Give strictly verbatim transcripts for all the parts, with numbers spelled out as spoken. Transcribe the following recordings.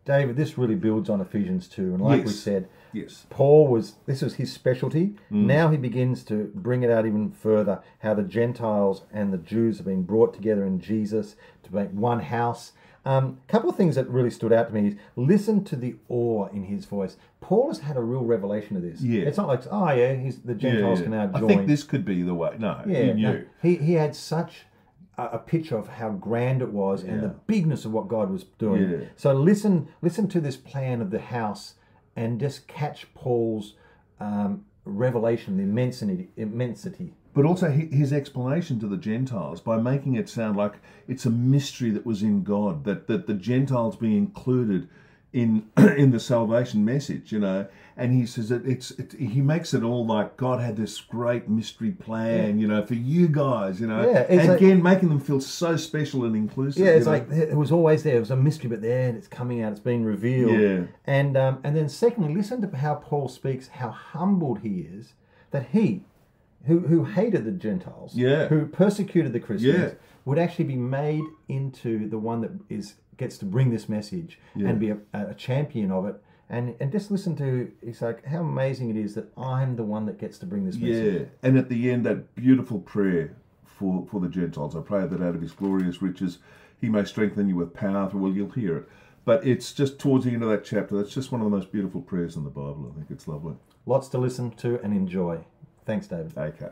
David, this really builds on Ephesians two. And like Yes. we said, Yes. Paul was, this was his specialty. Mm. Now he begins to bring it out even further, how the Gentiles and the Jews have been brought together in Jesus to make one house. A um, couple of things that really stood out to me is listen to the awe in his voice. Paul has had a real revelation of this. Yeah. It's not like, oh yeah, he's, the Gentiles Yeah, can yeah. now join. I think this could be the way. No, yeah, he knew. no, he, he had such a, a picture of how grand it was and Yeah. the bigness of what God was doing. Yeah. So listen, listen to this plan of the house and just catch Paul's um, revelation, the immensity, immensity. But also hi- his explanation to the Gentiles by making it sound like it's a mystery that was in God, that, that the Gentiles be included in in the salvation message, you know. And he says that it's it, he makes it all like God had this great mystery plan, Yeah. you know, for you guys, you know. Yeah, it's and like- again, making them feel so special and inclusive. Yeah, it's you know. like it was always there. It was a mystery, but there, and it's coming out. It's being revealed. Yeah. And um, and then secondly, listen to how Paul speaks, how humbled he is that he, who who hated the Gentiles, Yeah. who persecuted the Christians, Yeah. would actually be made into the one that is gets to bring this message Yeah. and be a, a champion of it. And and just listen to, it's like how amazing it is that I'm the one that gets to bring this message. Yeah, and at the end, that beautiful prayer for, for the Gentiles. I pray that out of his glorious riches he may strengthen you with power. Well, you'll hear it. But it's just towards the end of that chapter. That's just one of the most beautiful prayers in the Bible. I think it's lovely. Lots to listen to and enjoy. Thanks, David. Okay.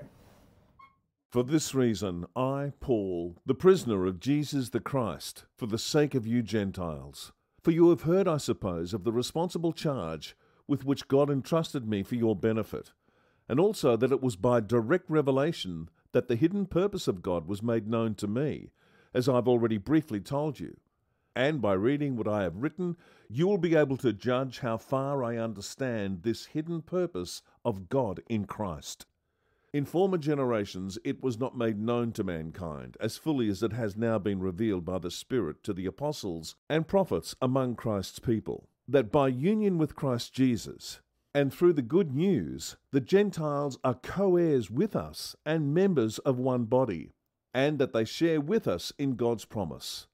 For this reason, I, Paul, the prisoner of Jesus the Christ, for the sake of you Gentiles. For you have heard, I suppose, of the responsible charge with which God entrusted me for your benefit, and also that it was by direct revelation that the hidden purpose of God was made known to me, as I've already briefly told you. And by reading what I have written, you will be able to judge how far I understand this hidden purpose of God in Christ. In former generations it was not made known to mankind, as fully as it has now been revealed by the Spirit to the apostles and prophets among Christ's people, that by union with Christ Jesus, and through the good news, the Gentiles are co-heirs with us and members of one body, and that they share with us in God's promise.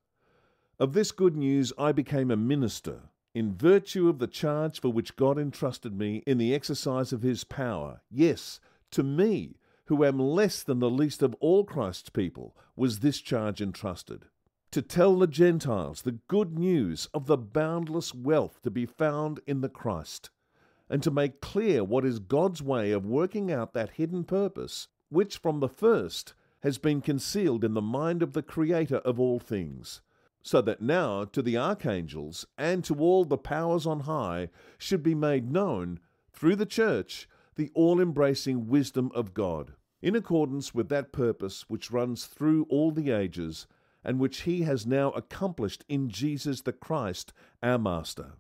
Of this good news I became a minister, in virtue of the charge for which God entrusted me in the exercise of his power. Yes, to me, who am less than the least of all Christ's people, was this charge entrusted, to tell the Gentiles the good news of the boundless wealth to be found in the Christ, and to make clear what is God's way of working out that hidden purpose, which from the first has been concealed in the mind of the Creator of all things, so that now to the archangels and to all the powers on high should be made known, through the church, the all-embracing wisdom of God, in accordance with that purpose which runs through all the ages, and which he has now accomplished in Jesus the Christ, our Master.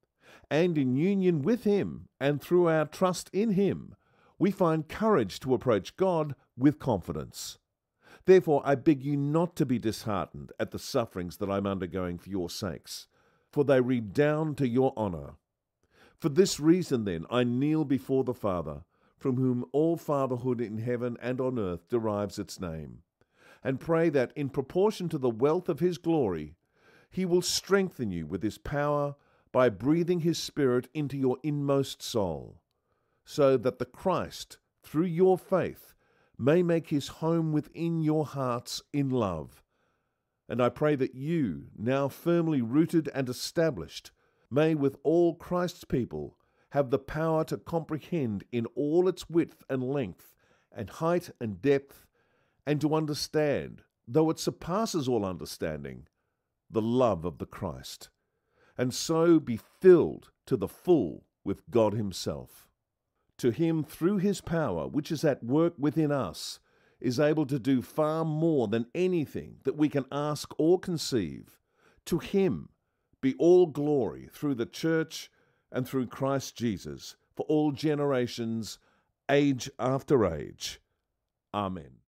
And in union with him, and through our trust in him, we find courage to approach God with confidence. Therefore I beg you not to be disheartened at the sufferings that I am undergoing for your sakes, for they redound to your honour. For this reason, then, I kneel before the Father, from whom all fatherhood in heaven and on earth derives its name, and pray that, in proportion to the wealth of his glory, he will strengthen you with his power by breathing his Spirit into your inmost soul, so that the Christ, through your faith, may make his home within your hearts in love. And I pray that you, now firmly rooted and established, may with all Christ's people have the power to comprehend in all its width and length and height and depth, and to understand, though it surpasses all understanding, the love of the Christ, and so be filled to the full with God himself. To him, through his power, which is at work within us, is able to do far more than anything that we can ask or conceive. To him be all glory through the church and through Christ Jesus, for all generations, age after age. Amen.